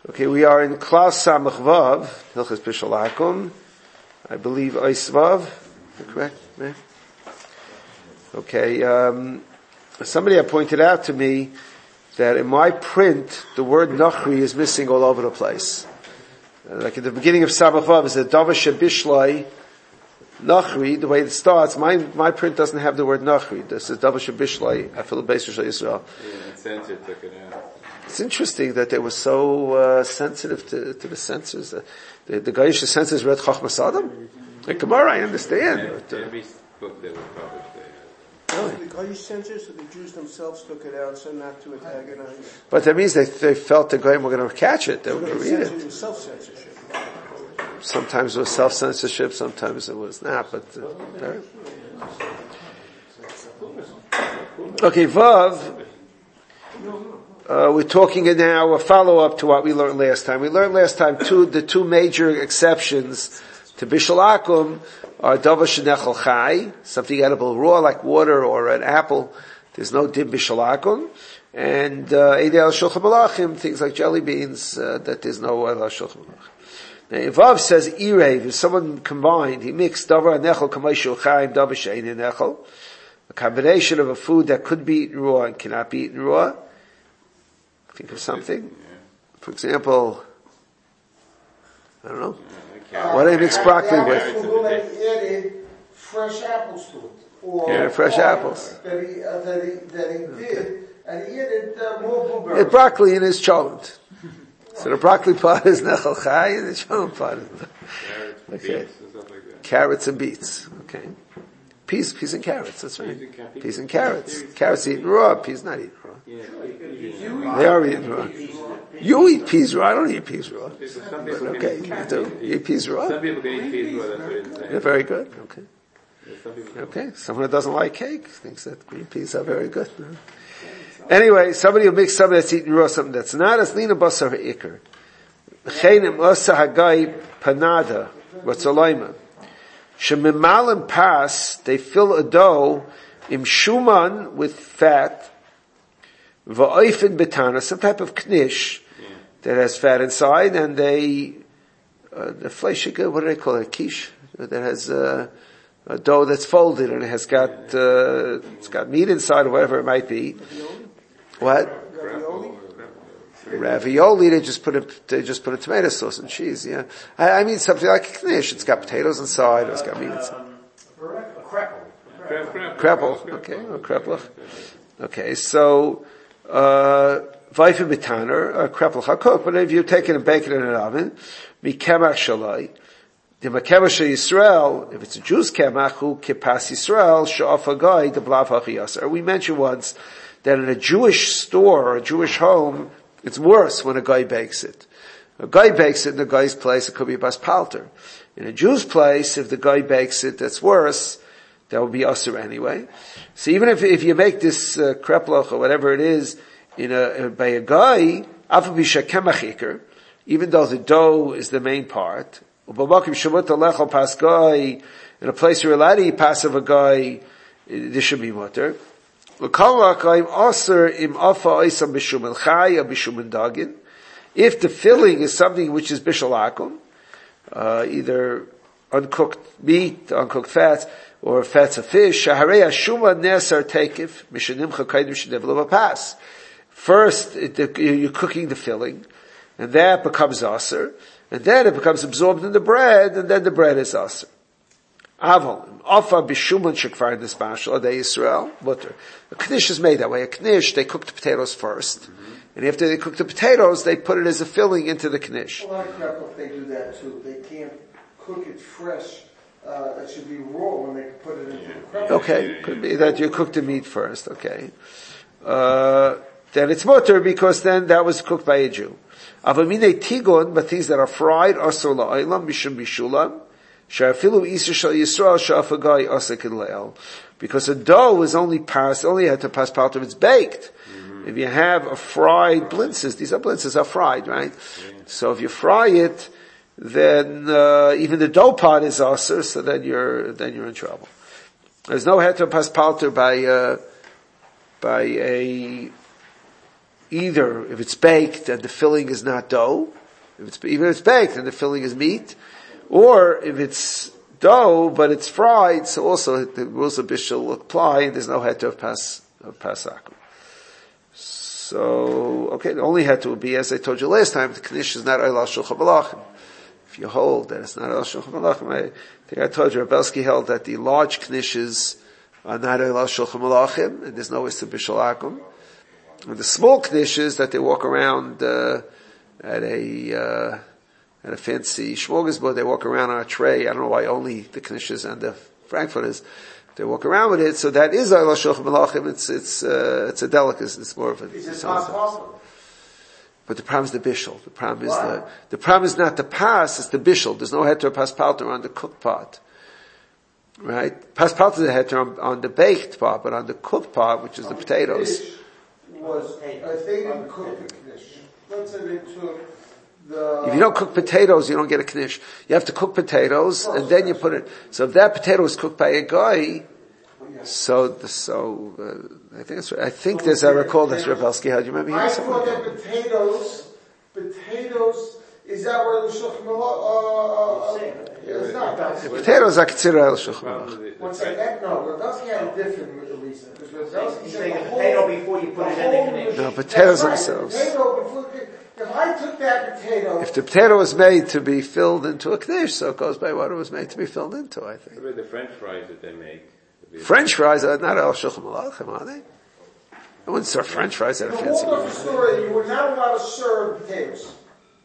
Okay, we are in Klaus Samach Vav, Hilchos Bishul Akum. I believe Ois Vav. Correct? Right? Okay, somebody had pointed out to me that in my print, the word Nachri is missing all over the place. Like at the beginning of Samach Vav, is a Dava Shebishlai Nachri, the way it starts, my print doesn't have the word Nachri. This is Dava Shebishlai, Afil Beis Yisrael. Yeah, censor took it out. It's interesting that they were so sensitive to the censors. The Gaisha censors read Chachmas Adam. Like Gemara, I understand. Every book that was published The Gaisha censors, so the Jews themselves took it out, so not to antagonize. But that means they felt the Goyim were going to catch it. They were going to read it. It was self-censorship. Sometimes it was self-censorship, sometimes it was not. But okay, Vav. We're talking now a follow-up to what we learned last time. We learned last time the two major exceptions to Bishul Akum are Dava Shenechel Chai, something edible raw like water or an apple. There's no Dim Bishul Akum. And Eidei al Shulchan Malachim, things like jelly beans, that there's no Eidei al Shulchan Malachim. Now, Vav says Irev, if someone combined, he mixed Dava Nechel Kamei Chaim, Dava Shein Nechel, a combination of a food that could be eaten raw and cannot be eaten raw. Think of something. For example, I don't know. What do you mix broccoli with? Added fresh apples to it. Fresh apples. That he did, and he added more blueberries. Broccoli in his cholent. So the broccoli pot is Nechel Chai and the cholent pot is okay. Carrots and beets. Okay. Peas and carrots, that's right. Peas and carrots. Carrots eaten raw, peas not eaten raw. They are eaten raw. You eat peas raw, I don't eat peas raw. But okay, you do. You eat peas raw? Some people can eat peas raw, that's what it's saying. They're very good, okay. Okay, someone who doesn't like cake thinks that green peas are very good. Anyway, somebody will mix something that's eaten raw, something that's not, as lina basar ha'ikr. Chenim osa hagai panada, ratzalaima. Shemimalim pas, they fill a dough, im shuman, with fat, va'oifin betana, some type of knish, that has fat inside, and they, the fleshika, what do they call it, quiche, that has a dough that's folded, and it has got, it's got meat inside, or whatever it might be. What? Ravioli, they just put a tomato sauce and cheese, yeah. I mean something like a knish. It's got potatoes inside, or it's got meat inside. Kreppel. Okay, or kreppel. Okay, so, Vaifim betaner, kreppel hakok, but if you take it and bake it in an oven, mikemach shalai, the makemach Yisrael, if it's a Jew's kemach, who kipas Yisrael, sha'af hagai, the blav hachiyasar. We mentioned once that in a Jewish store, or a Jewish home, it's worse when a guy bakes it. A guy bakes it in a guy's place, it could be a bas palter. In a Jew's place, if the guy bakes it, that's worse, that would be usher anyway. So even if you make this kreplach or whatever it is by a guy, even though the dough is the main part, in a place where you're allowed to eat passive a guy, this should be mutter. If the filling is something which is bishul akum, either uncooked meat, uncooked fats, or fats of fish, first you're cooking the filling, and that becomes aser, and then it becomes absorbed in the bread, and then the bread is aser. Aval, Afa Bishuman Shekvar in this Bashal, Adei Yisrael, butter. A knish is made that way. A knish, they cook the potatoes first. And after they cook the potatoes, they put it as a filling into the knish. A lot of people, they do that too. They can't cook it fresh. It should be raw when they put it into the kreppel. Okay, could be that you cook the meat first, okay. Then it's mutter because then that was cooked by a Jew. Avamine tigun, but things that are fried, asur la'olam, mishum bishulam. Because a dough is only had to pass part of it's baked. If you have a fried blintzes, these blintzes are fried, right? So if you fry it, then even the dough pot is aser, so then you're in trouble. There's no head to pass palter by a either if it's baked and the filling is not dough, even if it's baked and the filling is meat, or if it's dough but it's fried, so also the rules of bishul apply and there's no heter of pasakum. So, okay, the only heter would be, as I told you last time, the knish is not oil shulchan malachim. If you hold that it's not oil shulchan malachim, I think I told you, Rebelsky held that the large knishes are not oil shulchan malachim, and there's no issur bishul akum. And the small knishes that they walk around at a fancy smorgasbord, they walk around on a tray. I don't know why only the knishes and the frankfurters, they walk around with it. So that is oil shulchan malachim. It's a delicacy. It's more of a. Is it possible? But the problem is the bishul. The problem is the problem is not the pas, it's the bishul. There's no heter pas palter on the cooked part. Right? Pas palter is a heter on the baked part, but on the cooked part, which is the potatoes. Was, if they didn't cook the knish, let's say they took the... If you don't cook potatoes, you don't get a knish. You have to cook potatoes, and then you put it, so if that potato is cooked by a guy, I think there's, I recall that's Rebelsky. How do you remember? I thought that potatoes, is that where the shulchan it's not. Potatoes are considered oil shulchan malachim. One second, no, Rebelsky had a different reason. Because Rebelsky He's said saying the a whole... potato before you put it in the knish. No, potatoes That's right, themselves. Potato before, if I took that potato... If the potato was made to be filled into a knish, so it goes by what it was made to be filled into, I think. What about the French fries that they make? French fries are not oil shulchan malachim, are they? I wouldn't serve French fries at a In the fancy Waldorf restaurant. Astoria, you were not allowed to serve potatoes.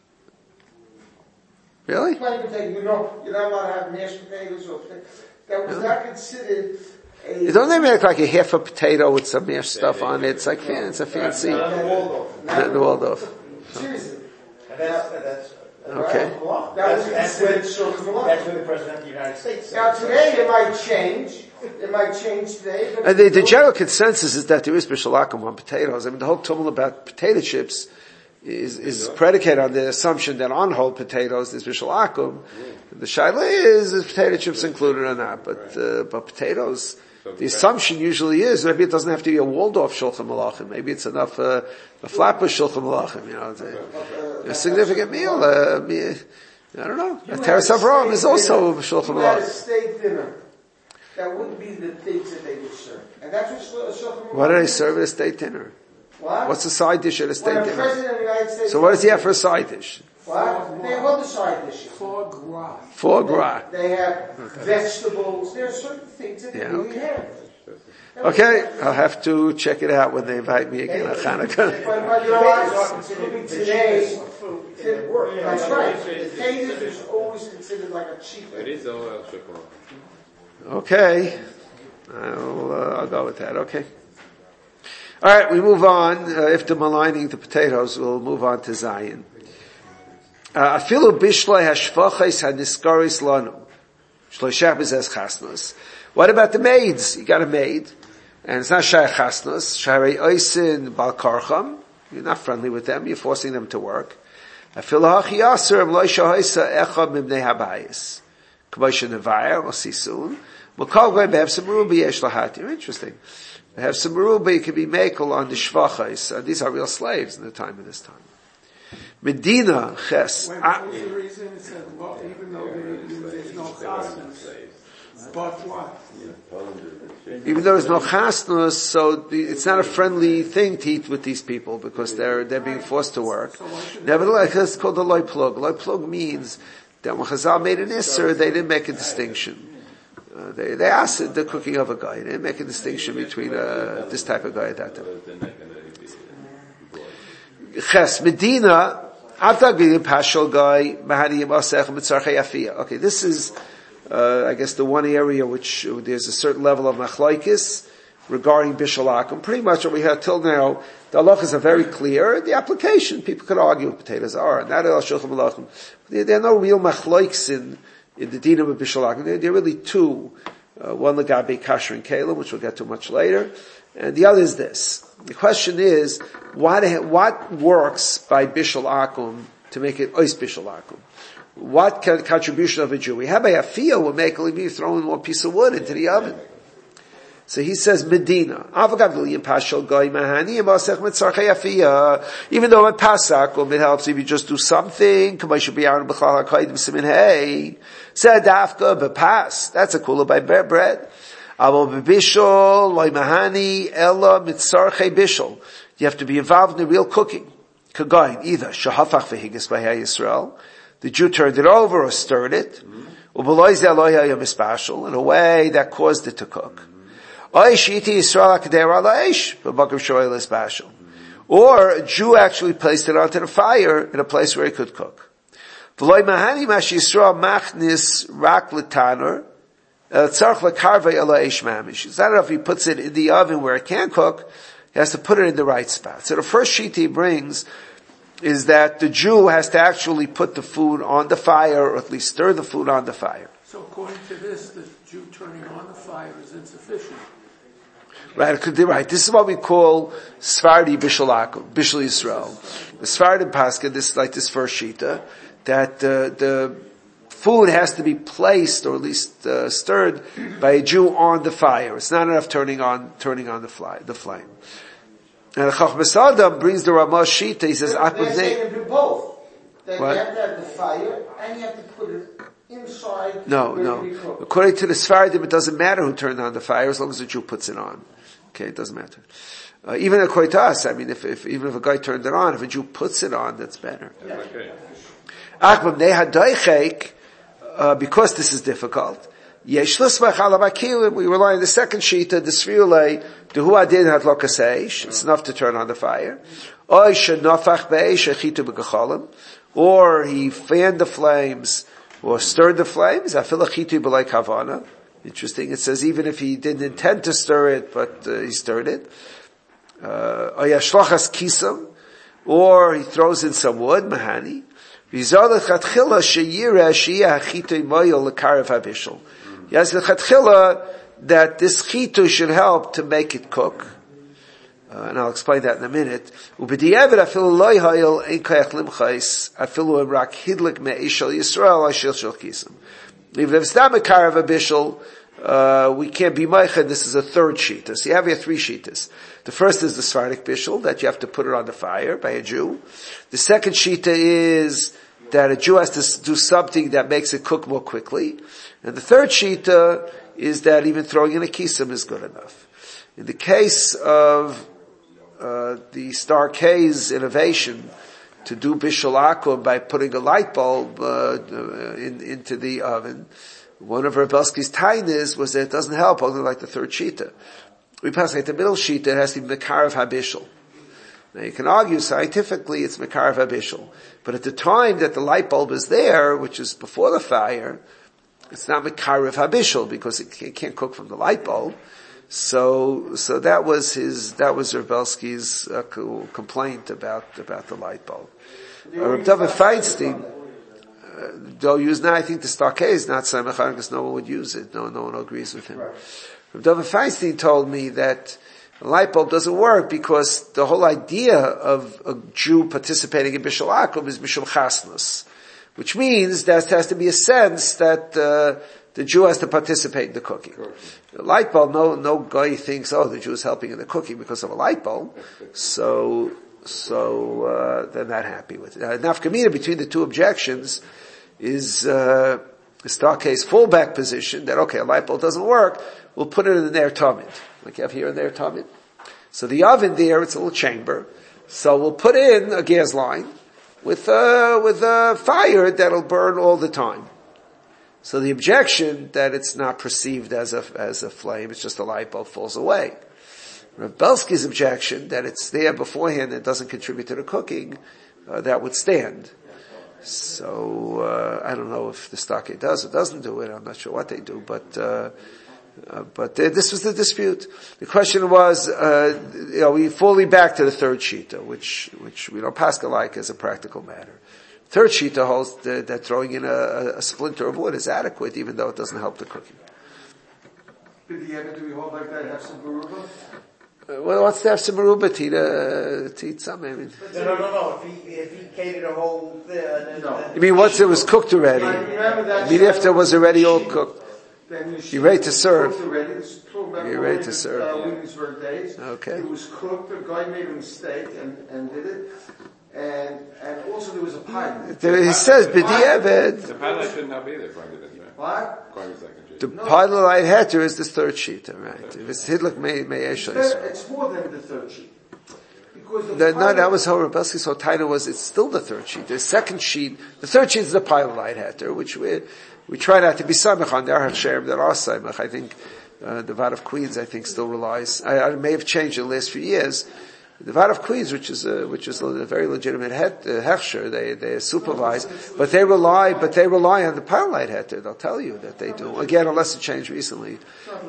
Really? Plain potato, you're not allowed to have mashed potatoes or potatoes. That was not considered a... Don't they make like a half a potato with some mashed stuff on it? It's like, it's a fancy. Not in the Waldorf. Not in the Waldorf. Seriously. And that's Okay. That was that's where considered shulchan malachim. that's where the President of the United States said. Now today it might change. It might change today. But And the general consensus is that there is bishul akum on potatoes. I mean, the whole tumult about potato chips is predicated on the assumption that on whole potatoes there's bishul akum. The shaila is potato chips included or not, but potatoes, the assumption usually is maybe it doesn't have to be a Waldorf shulchan malachim. Maybe it's enough a Flatbush shulchan malachim. You know, a significant meal. I don't know. A Teres Avraham is also shulchan you had a malachim. steak dinner. That wouldn't be the things that they would serve. And that's what shulchan malachim. What do they serve at a state dinner? What? What's the side dish at a When state the dinner? President of the United States... So what does he have for a side dish? What? They have other side dishes. Foie gras. They have vegetables. There are certain things that they Yeah, really okay. have. Okay, I'll have to check it out when they invite me again on Hanukkah. But you know what? Today, that's right. Potatoes is always considered like a cheap It thing. is all oil shulchan malachim. Okay, I'll go with that. Okay. All right, we move on. After maligning the potatoes, we'll move on to Zion. Afilu bishloi hashvachos haniskaris lanu shloshah b'zes chasnos. What about the maids? You got a maid, and it's not shayach chasnos. Sharei oisin bal karcham. You're not friendly with them. You're forcing them to work. Afilu hachi aser lo shahoisa echad mibnei habayis. K'moshe nevayar. We'll see soon. Mokal goy behav some rubi yesh lahatir. Interesting. They have some rubi, can be makel on the shvachos. These are real slaves in the time of this time. Medina ches. What was the reason it said, well, even though there's no chasnas, but what? Even though there's no chasnus, so it's not a friendly thing to eat with these people because they're being forced to work. Nevertheless, it's called the loy plug. Loy plug means that when Chazal made an isser, they didn't make a distinction. They asked the cooking of a guy. They didn't make a distinction between this type of guy and that type. Ches Medina. Okay, this is, I guess, the one area which there's a certain level of machlaikis regarding bishul akum. Pretty much what we had till now, the halachas are very clear. The application, people could argue what potatoes are. Not el shulchan malachim. There are no real machlaiks in the dinam of bishul akum. There are really two. One legabe kasher and kalim, which we'll get to much later, and the other is this. The question is, what works by bishul akum to make it ois bishul akum? What contribution of a Jew? We have a feel will make only be throwing one piece of wood into the oven. So he says Medina. Even though in Pasak, it helps if you just do something. Said Dafka bepas. That's a kula by bread. You have to be involved in the real cooking. Kagain, either shahafach v'higas by Yisrael, the Jew turned it over or stirred it, in a way that caused it to cook. Or a Jew actually placed it onto the fire in a place where he could cook. It's not enough he puts it in the oven where it can cook, he has to put it in the right spot. So the first sheet he brings is that the Jew has to actually put the food on the fire, or at least stir the food on the fire. So according to this, the Jew turning on the fire is insufficient. Right, this is what we call Sfardi Bishul Yisrael. The Sfardi Pascha, this first shita, that the food has to be placed, or at least stirred, by a Jew on the fire. It's not enough turning on the flame. And the Chachmas Adam brings the Ramah shita. He says, They're saying do both. That you have to have the fire, and you have to put it inside. No. According to the Sfardim, it doesn't matter who turned on the fire as long as the Jew puts it on. Okay, it doesn't matter. Even according to us, I mean, if even if a guy turned it on, if a Jew puts it on, that's better. Because this is difficult, we rely on the second shita, the Sriulei, the Huadin had lokaseish, it's enough to turn on the fire. Or he fanned the flames, or stirred the flames, interesting, it says even if he didn't intend to stir it, but he stirred it. Or he throws in some wood, mahani. Yes, that this chitu should help to make it cook. And I'll explain that in a minute. Even if it's not a karav abishal, we can't be meichad. This is a third shita. So you have here three shitas. The first is the Sephardic bishul, that you have to put it on the fire by a Jew. The second shita is that a Jew has to do something that makes it cook more quickly. And the third shita is that even throwing in a kisam is good enough. In the case of the Star K's innovation to do bishul akum by putting a light bulb into the oven, one of Rebelsky's tainas was that it doesn't help, only like the third shita. We pass like the middle shita, it has to be mekarav habishul. Now you can argue scientifically it's mekarav habishul, but at the time that the light bulb is there, which is before the fire, it's not mekarav habishul because it can't cook from the light bulb. So that was Rebelsky's complaint about the light bulb. Reb David Feinstein, they'll use now, I think the Starkei is not Samachan because no one would use it. No one agrees with him. Reb David Feinstein told me that the light bulb doesn't work because the whole idea of a Jew participating in Bishul Akum is Bishul Chasnus, which means there has to be a sense that the Jew has to participate in the cooking. The light bulb, no guy thinks, the Jew is helping in the cooking because of a light bulb. So they're not happy with it. Nafkamina between the two objections is Starkei's fallback position that, a light bulb doesn't work, we'll put it in an air tamid. Like you have here in the air tamid. So the oven there, it's a little chamber. So we'll put in a gas line with a fire that'll burn all the time. So the objection that it's not perceived as a flame, it's just a light bulb falls away. Rebelsky's objection that it's there beforehand and doesn't contribute to the cooking, that would stand. So I don't know if the Starkei does or doesn't do it. I'm not sure what they do, but this was the dispute. The question was, we falling back to the third shita, which we don't Pascha like as a practical matter. Third shita holds that throwing in a splinter of wood is adequate, even though it doesn't help the cooking. Did he ever do hold like that? Have some baruba? Well, what's to have some baruba to eat some? I mean, no. If he catered a whole, I mean, once it was cooked already. I mean, after it was already all cooked. You're ready to serve. about You're ready to serve. Williamsburg days. Okay. It was cooked. The guy made a mistake and did it. And also there was a pilot. He says, B'di'evet. The pilot should not be there, according to this, right? What? According to the second sheet. The pilot light heter is the third sheet, right? If it's Hidlek may It's more than the third sheet. Because No, that was how Rebelski so title was. It's still the third sheet. The second sheet, the third sheet is the pilot light heter, which we try not to be samech on. There are sherem that are samech. I think the Vat of Queens, I think, still relies. I may have changed in the last few years. The Vat of Queens, which is a very legitimate hechsher, they supervise, but they rely on the pilot light heter. They'll tell you that they do. Again, unless it changed recently.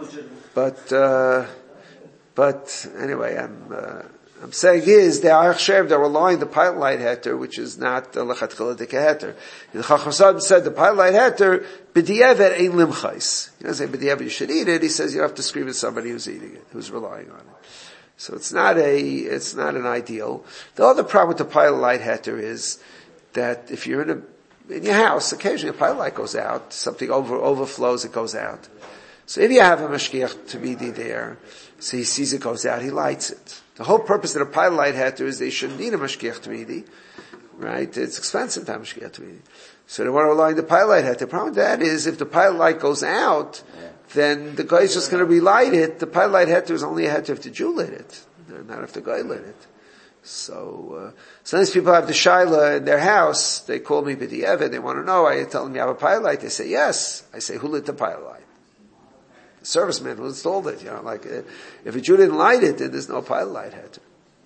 But anyway, I'm saying is the Achshev, they're relying on the pilot light heter, which is not the lechatchila dika heter. The Chacham said the pilot light heter, b'di'evet ein limchais. He doesn't say b'di'evet you should eat it, he says you have to scream at somebody who's eating it, who's relying on it. So it's not an ideal. The other problem with the pilot light heter is that if you're in your house, occasionally a pilot light goes out, something overflows, it goes out. So if you have a mashgiach tamidi there, so he sees it goes out, he lights it. The whole purpose of the pilot light heter is they shouldn't need a mashgiach tamidi, right? It's expensive to have mashgiach tamidi. So they want to rely on the pilot light heter. The problem with that is if the pilot light goes out, then the guy's just going to relight it. The pilot light heter is only a heter if the Jew lit it, not if the guy lit it. So sometimes people have the shaila in their house, they call me b'di'evet, they want to know, I tell them you have a pilot light, they say yes. I say, who lit the pilot light? The serviceman who installed it, if a Jew didn't light it, then there's no pilot light heter.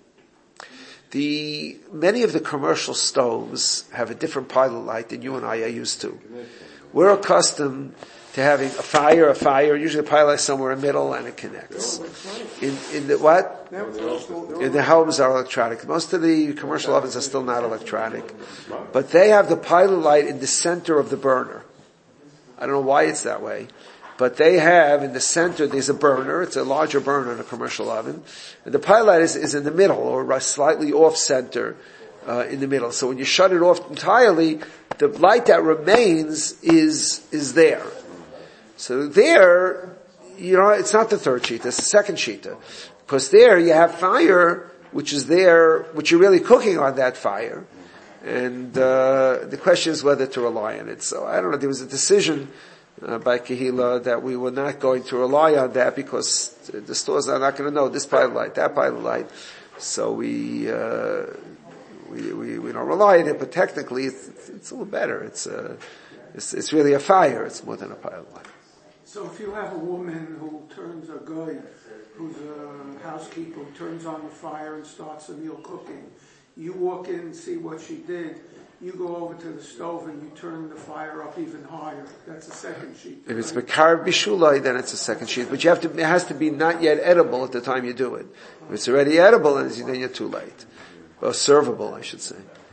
Many of the commercial stoves have a different pilot light than you and I are used to. We're accustomed to having a fire, usually a pilot light somewhere in the middle and it connects. In the what? In the homes are electronic. Most of the commercial ovens are still not electronic. But they have the pilot light in the center of the burner. I don't know why it's that way. But they have in the center, there's a burner, it's a larger burner in a commercial oven, and the pilot light is in the middle, or slightly off center, in the middle. So when you shut it off entirely, the light that remains is there. So there, it's not the third sheet, it's the second sheet. Because there you have fire, which is there, which you're really cooking on that fire. And, the question is whether to rely on it. So I don't know, there was a decision, by Kehila that we were not going to rely on that because the stores are not going to know this pilot light, that pilot light. So we don't rely on it, but technically it's a little better. It's really a fire. It's more than a pilot light. So if you have a woman who turns a guy, who's a housekeeper, who turns on the fire and starts the meal cooking, you walk in and see what she did. You go over to the stove and you turn the fire up even higher. That's a second sheet. If it's Mekar Bishulai, then it's a second sheet. But it has to be not yet edible at the time you do it. If it's already edible, then you're too late. Or servable, I should say.